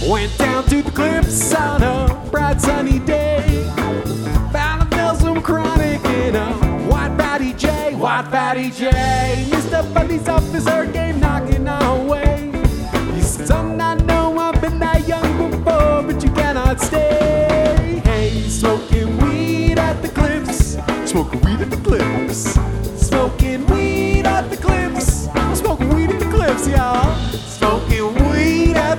Went down to the cliffs on a bright sunny day. Found a Nelson Chronic in a white fatty J. White fatty J. Mr. Police Officer came knocking our way. He said, son, I know I've been that young before, but you cannot stay. Hey, smoking weed at the cliffs. Smoking weed at the cliffs. Smoking